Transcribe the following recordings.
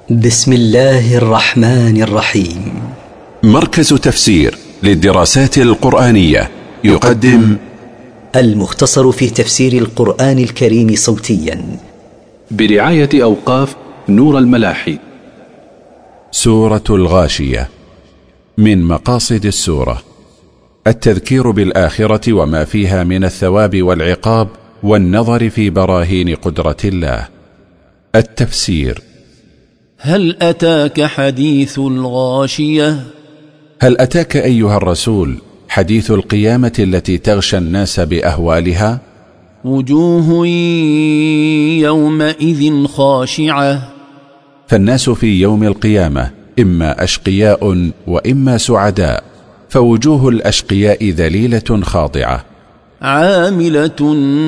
بسم الله الرحمن الرحيم. مركز تفسير للدراسات القرآنية يقدم المختصر في تفسير القرآن الكريم صوتيا برعاية أوقاف نور الملاحي. سورة الغاشية. من مقاصد السورة التذكير بالآخرة وما فيها من الثواب والعقاب والنظر في براهين قدرة الله. التفسير: هل أتاك حديث الغاشية؟ هل أتاك أيها الرسول حديث القيامة التي تغشى الناس بأهوالها؟ وجوه يومئذ خاشعة، فالناس في يوم القيامة إما أشقياء وإما سعداء، فوجوه الأشقياء ذليلة خاضعة، عاملة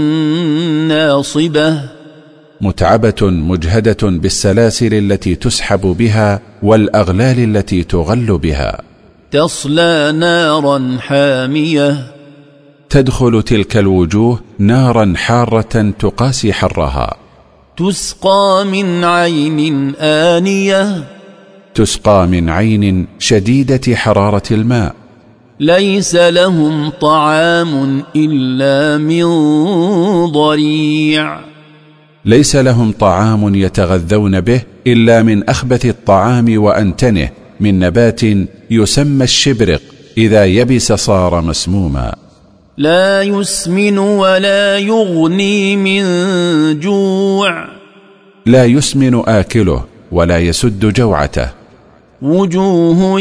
ناصبة، متعبة مجهدة بالسلاسل التي تسحب بها والأغلال التي تغل بها، تصلى نارا حامية، تدخل تلك الوجوه نارا حارة تقاسي حرها، تسقى من عين آنية، تسقى من عين شديدة حرارة الماء، ليس لهم طعام إلا من ضريع، ليس لهم طعام يتغذون به إلا من أخبث الطعام وأنتنه من نبات يسمى الشبرق، إذا يبس صار مسموما، لا يسمن ولا يغني من جوع، لا يسمن آكله ولا يسد جوعته، وجوه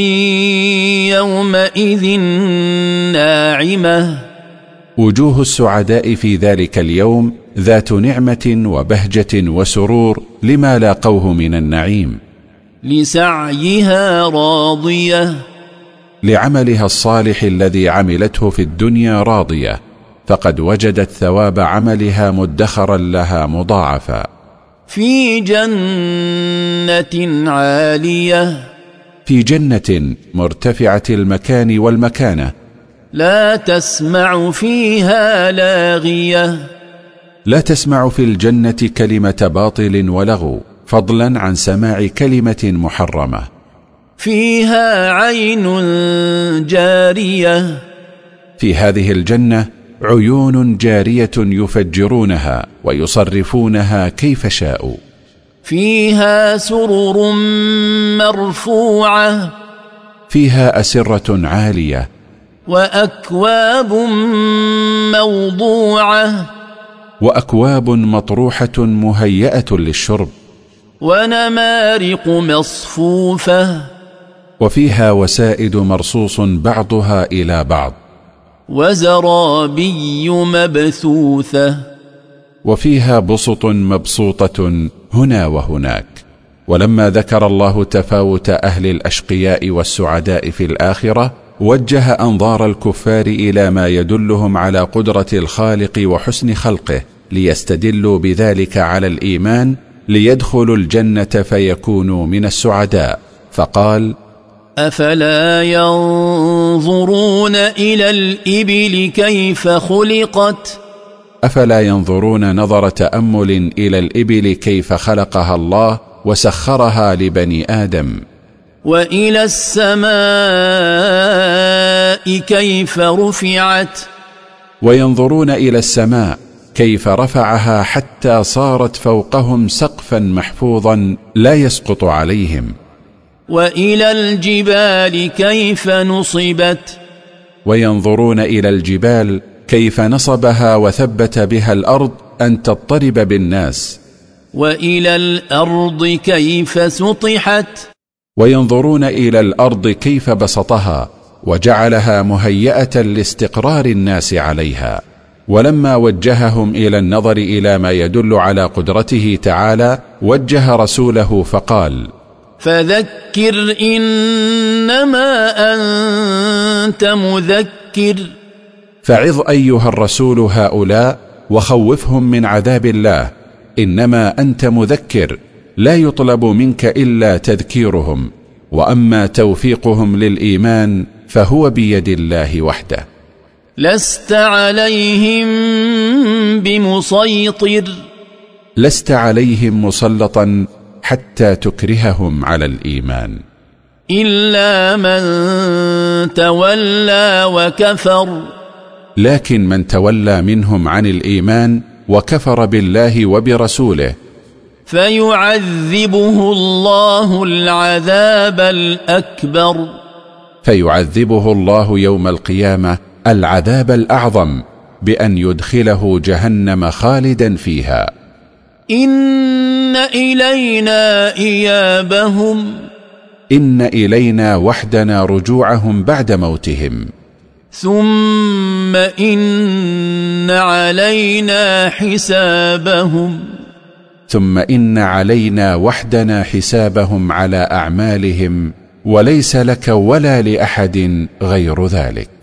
يومئذ ناعمة، وجوه السعداء في ذلك اليوم ذات نعمة وبهجة وسرور لما لاقوه من النعيم، لسعيها راضية، لعملها الصالح الذي عملته في الدنيا راضية، فقد وجدت ثواب عملها مدخرا لها مضاعفا، في جنة عالية، في جنة مرتفعة المكان والمكانة، لا تسمع فيها لاغية، لا تسمع في الجنة كلمة باطل ولغو، فضلا عن سماع كلمة محرمة، فيها عين جارية، في هذه الجنة عيون جارية يفجرونها ويصرفونها كيف شاءوا، فيها سرر مرفوعة، فيها أسرة عالية، وأكواب موضوعة، وأكواب مطروحة مهيئة للشرب، ونمارق مصفوفة، وفيها وسائد مرصوص بعضها إلى بعض، وزرابي مبثوثة، وفيها بسط مبسوطة هنا وهناك. ولما ذكر الله تفاوت أهل الأشقياء والسعداء في الآخرة، وجه أنظار الكفار إلى ما يدلهم على قدرة الخالق وحسن خلقه، ليستدلوا بذلك على الإيمان، ليدخلوا الجنة فيكونوا من السعداء. فقال: أفلا ينظرون إلى الإبل كيف خلقت؟ أفلا ينظرون نظر تأمل إلى الإبل كيف خلقها الله وسخرها لبني آدم، وإلى السماء كيف رفعت، وينظرون إلى السماء كيف رفعها حتى صارت فوقهم سقفا محفوظا لا يسقط عليهم، وإلى الجبال كيف نصبت، وينظرون إلى الجبال كيف نصبها وثبت بها الأرض أن تضطرب بالناس، وإلى الأرض كيف سطحت، وينظرون إلى الأرض كيف بسطها وجعلها مهيئة لاستقرار الناس عليها. ولما وجههم إلى النظر إلى ما يدل على قدرته تعالى، وجه رسوله فقال: فذكر إنما أنت مذكر، فعظ أيها الرسول هؤلاء وخوفهم من عذاب الله، إنما أنت مذكر، لا يطلب منك إلا تذكيرهم، وأما توفيقهم للإيمان فهو بيد الله وحده. لست عليهم بمسيطر، لست عليهم مسلطا حتى تكرههم على الإيمان. إلا من تولى وكفر، لكن من تولى منهم عن الإيمان وكفر بالله وبرسوله فيعذبه الله العذاب الأكبر، فيعذبه الله يوم القيامة العذاب الأعظم بأن يدخله جهنم خالدا فيها. إن إلينا إيابهم، إن إلينا وحدنا رجوعهم بعد موتهم، ثم إن علينا حسابهم، ثم إن علينا وحدنا حسابهم على أعمالهم، وليس لك ولا لأحد غير ذلك.